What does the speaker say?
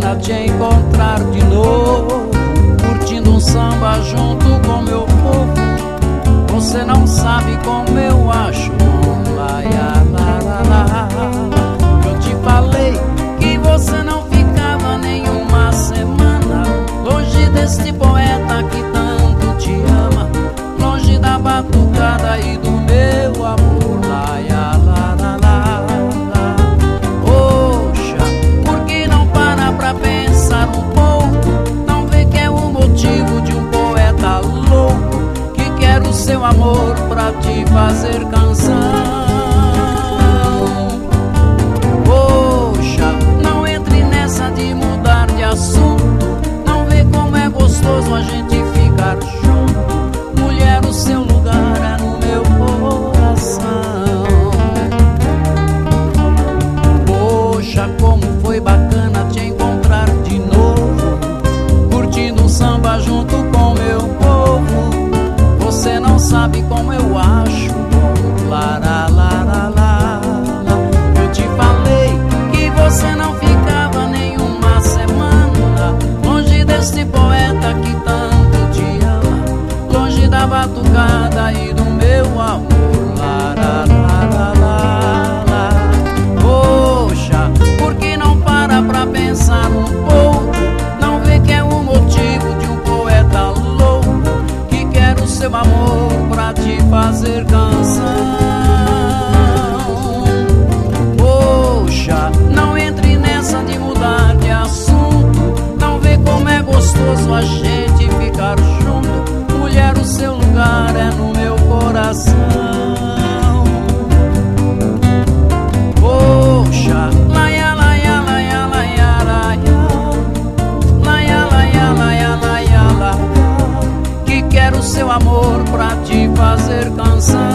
poeta te encontrar de novo, curtindo um samba junto com meu povo. Você não sabe como eu acho bom. Eu te falei que você não ficava nenhuma semana longe deste poeta que tanto te ama, longe da batucada e do meu amor. Poxa, por que não para pra pensar um pouco? Não vê que é o motivo de um poeta louco que quer o seu amor pra te fazer canção. Poxa, não entre nessa de mudar de assunto. Não vê como é gostoso a gente ficar junto. Mulher, o seu lugar é no meu coração. Poxa, como foi bacana te encontrar de novo, curtindo um samba junto com meu povo. Você não sabe como eu acho bom. Eu te falei que você não ficava nenhuma semana longe desse poeta que tanto te ama, longe da batucada e do meu amor. Poxa, por que não para pra pensar um pouco? Não vê que é o motivo de um poeta louco que quer o seu amor pra te fazer canção. Poxa, não entre nessa de mudar de assunto. Não vê como é gostoso a gente ficar junto. Mulher, o seu lugar é no meu coração. Poxa, laia, laia, laia, laia, laia, laia, laia, laia, laia, laia, que quero o seu amor pra te fazer canção.